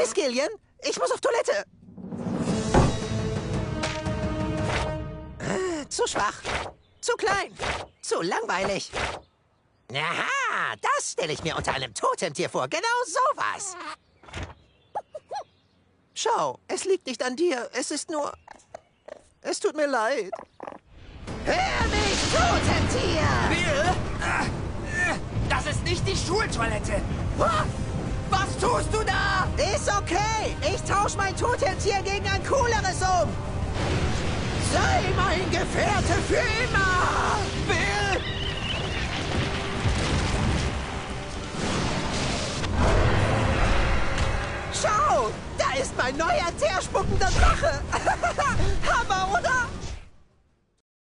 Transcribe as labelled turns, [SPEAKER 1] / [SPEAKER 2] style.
[SPEAKER 1] Los, Gillian! Ich muss auf Toilette! Zu schwach. Zu klein. Zu langweilig. Aha, das stelle ich mir unter einem Totemtier vor. Genau sowas. Schau, es liegt nicht an dir. Es ist nur... Es tut mir leid. Hör mich, Totemtier!
[SPEAKER 2] Das ist nicht die Schultoilette.
[SPEAKER 1] Was tust du da? Ist okay. Ich tausche mein Totemtier gegen ein cooleres um. Sei mein Gefährte für immer!
[SPEAKER 2] Bill!
[SPEAKER 1] Schau, da ist mein neuer teerspuckender Drache.